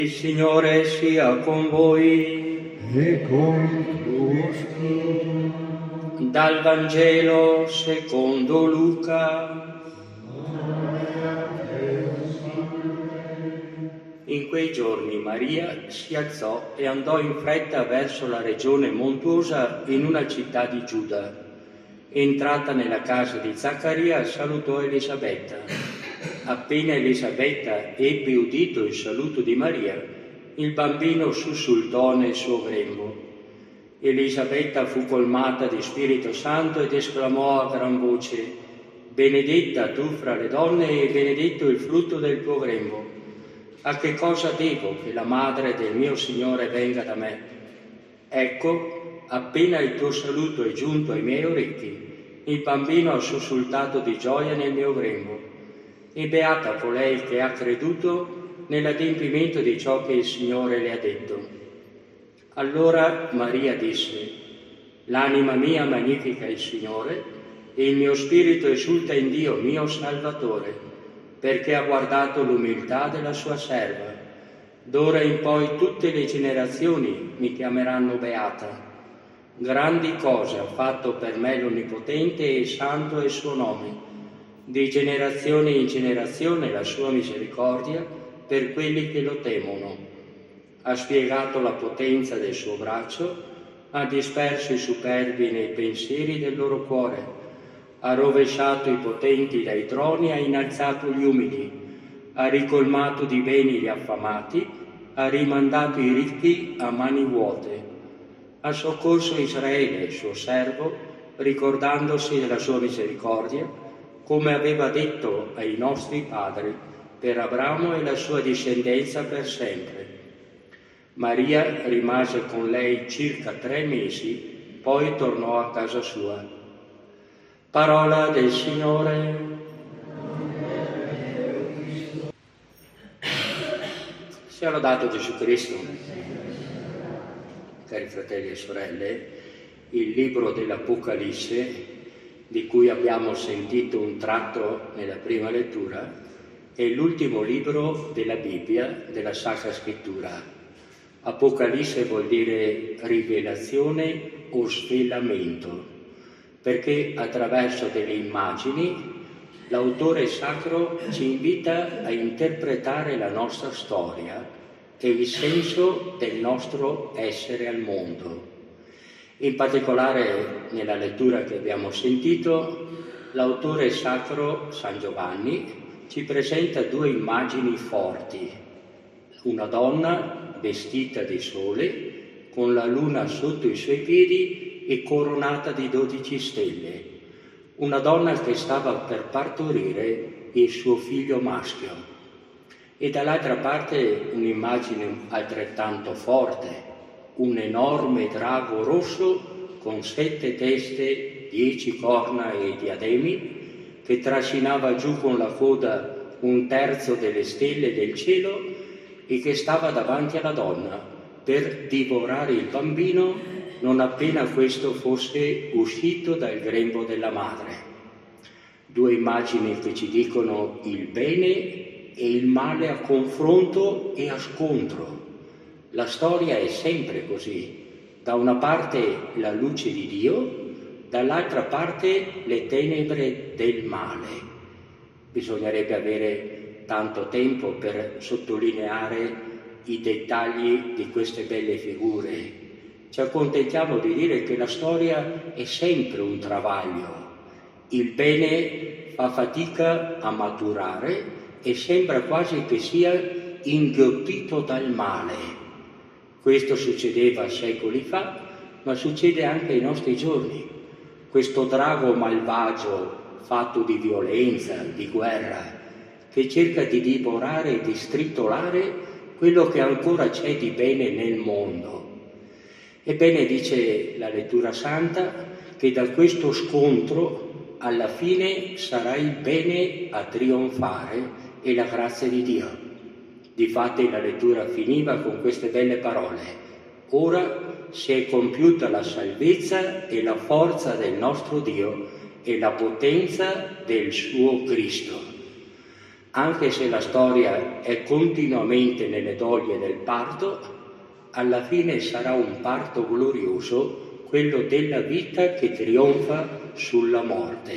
Il Signore sia con voi. E con il tuo spirito. Dal Vangelo secondo Luca. In quei giorni Maria si alzò e andò in fretta verso la regione montuosa in una città di Giuda. Entrata nella casa di Zaccaria, salutò Elisabetta. Appena Elisabetta ebbe udito il saluto di Maria, il bambino sussultò nel suo grembo. Elisabetta fu colmata di Spirito Santo ed esclamò a gran voce: «Benedetta tu fra le donne e benedetto il frutto del tuo grembo. A che cosa devo che la madre del mio Signore venga da me? Ecco, appena il tuo saluto è giunto ai miei orecchi, il bambino ha sussultato di gioia nel mio grembo. E beata colei che ha creduto nell'adempimento di ciò che il Signore le ha detto». Allora Maria disse: «L'anima mia magnifica il Signore, e il mio spirito esulta in Dio mio Salvatore, perché ha guardato l'umiltà della sua serva. D'ora in poi tutte le generazioni mi chiameranno beata. Grandi cose ha fatto per me l'Onnipotente, e santo è il suo nome. Di generazione in generazione la sua misericordia per quelli che lo temono. Ha spiegato la potenza del suo braccio, ha disperso i superbi nei pensieri del loro cuore, ha rovesciato i potenti dai troni, ha innalzato gli umili, ha ricolmato di beni gli affamati, ha rimandato i ricchi a mani vuote. Ha soccorso Israele, il suo servo, ricordandosi della sua misericordia, come aveva detto ai nostri padri, per Abramo e la sua discendenza per sempre. Maria rimase con lei circa 3 mesi, poi tornò a casa sua. Parola del Signore. Sia lodato Gesù Cristo. Cari fratelli e sorelle, il libro dell'Apocalisse, di cui abbiamo sentito un tratto nella prima lettura, è l'ultimo libro della Bibbia, della Sacra Scrittura. Apocalisse vuol dire rivelazione o svelamento, perché attraverso delle immagini l'autore sacro ci invita a interpretare la nostra storia e il senso del nostro essere al mondo. In particolare nella lettura che abbiamo sentito, l'autore sacro San Giovanni ci presenta 2 immagini forti: una donna vestita di sole, con la luna sotto i suoi piedi e coronata di 12 stelle, una donna che stava per partorire il suo figlio maschio, e dall'altra parte un'immagine altrettanto forte: un enorme drago rosso con 7 teste, 10 corna e diademi, che trascinava giù con la coda 1/3 delle stelle del cielo e che stava davanti alla donna per divorare il bambino non appena questo fosse uscito dal grembo della madre. 2 immagini che ci dicono il bene e il male a confronto e a scontro. La storia è sempre così: da una parte la luce di Dio, dall'altra parte le tenebre del male. Bisognerebbe avere tanto tempo per sottolineare i dettagli di queste belle figure. Ci accontentiamo di dire che la storia è sempre un travaglio. Il bene fa fatica a maturare e sembra quasi che sia inghiottito dal male. Questo succedeva secoli fa, ma succede anche ai nostri giorni. Questo drago malvagio, fatto di violenza, di guerra, che cerca di divorare e di stritolare quello che ancora c'è di bene nel mondo. Ebbene, dice la lettura santa, che da questo scontro alla fine sarà il bene a trionfare e la grazia di Dio. Difatti la lettura finiva con queste belle parole: ora si è compiuta la salvezza e la forza del nostro Dio e la potenza del suo Cristo. Anche se la storia è continuamente nelle doglie del parto, alla fine sarà un parto glorioso, quello della vita che trionfa sulla morte.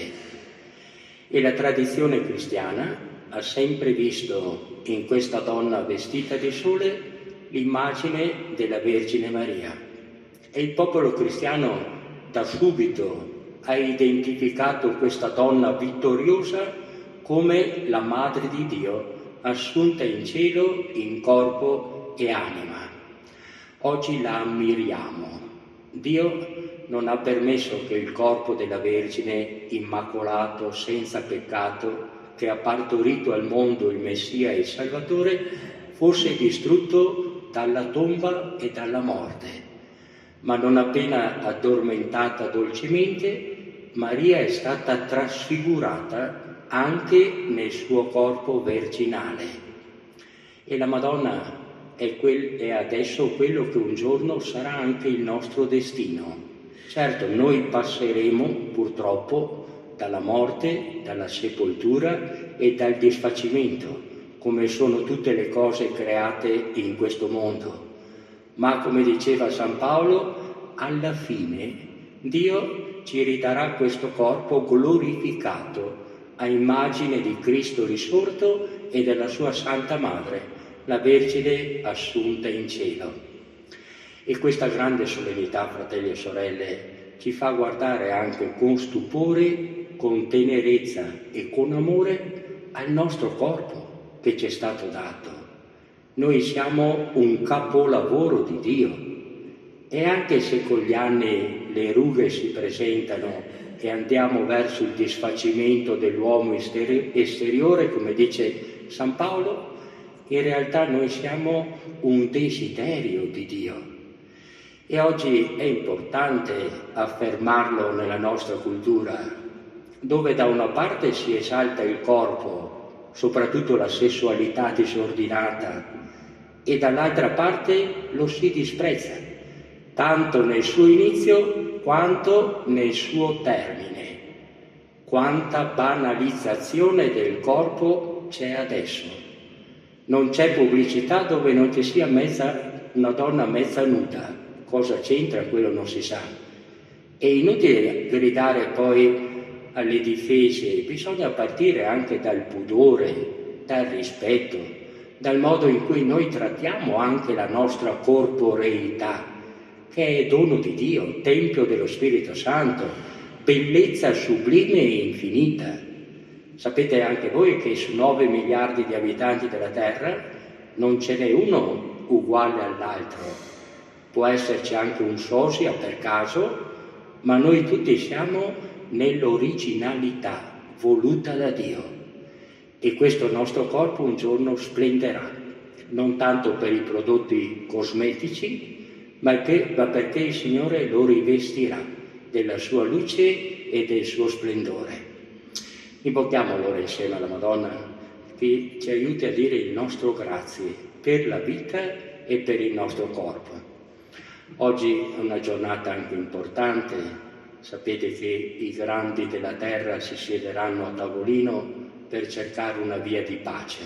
E la tradizione cristiana ha sempre visto in questa donna vestita di sole l'immagine della Vergine Maria. E il popolo cristiano da subito ha identificato questa donna vittoriosa come la Madre di Dio, assunta in cielo in corpo e anima. Oggi la ammiriamo. Dio non ha permesso che il corpo della Vergine immacolato, senza peccato, che ha partorito al mondo il Messia e il Salvatore, fosse distrutto dalla tomba e dalla morte. Ma non appena addormentata dolcemente, Maria è stata trasfigurata anche nel suo corpo virginale. E la Madonna è adesso quello che un giorno sarà anche il nostro destino. Certo, noi passeremo purtroppo dalla morte, dalla sepoltura e dal disfacimento, come sono tutte le cose create in questo mondo. Ma come diceva San Paolo, alla fine Dio ci ridarà questo corpo glorificato a immagine di Cristo risorto e della sua Santa Madre, la Vergine assunta in cielo. E questa grande solennità, fratelli e sorelle, ci fa guardare anche con stupore, con tenerezza e con amore al nostro corpo che ci è stato dato. Noi siamo un capolavoro di Dio e anche se con gli anni le rughe si presentano e andiamo verso il disfacimento dell'uomo esteriore, come dice San Paolo, in realtà noi siamo un desiderio di Dio. E oggi è importante affermarlo nella nostra cultura, dove da una parte si esalta il corpo, soprattutto la sessualità disordinata, e dall'altra parte lo si disprezza, tanto nel suo inizio quanto nel suo termine. Quanta banalizzazione del corpo c'è adesso. Non c'è pubblicità dove non ci sia una donna mezza nuda. Cosa c'entra? Quello non si sa. È inutile gridare poi alle difese, bisogna partire anche dal pudore, dal rispetto, dal modo in cui noi trattiamo anche la nostra corporeità, che è dono di Dio, tempio dello Spirito Santo, bellezza sublime e infinita. Sapete anche voi che su 9 miliardi di abitanti della Terra non ce n'è uno uguale all'altro. Può esserci anche un sosia per caso, ma noi tutti siamo nell'originalità voluta da Dio. E questo nostro corpo un giorno splenderà, non tanto per i prodotti cosmetici, ma perché il Signore lo rivestirà della sua luce e del suo splendore. Invochiamo allora insieme alla Madonna che ci aiuti a dire il nostro grazie per la vita e per il nostro corpo. Oggi è una giornata anche importante, sapete che i grandi della terra si siederanno a tavolino per cercare una via di pace.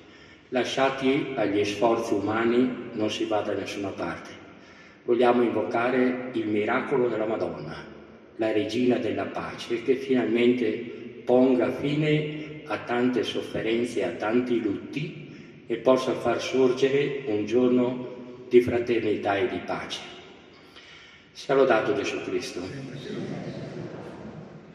Lasciati agli sforzi umani non si va da nessuna parte. Vogliamo invocare il miracolo della Madonna, la Regina della Pace, che finalmente ponga fine a tante sofferenze, a tanti lutti e possa far sorgere un giorno di fraternità e di pace. Sia lodato Gesù Cristo.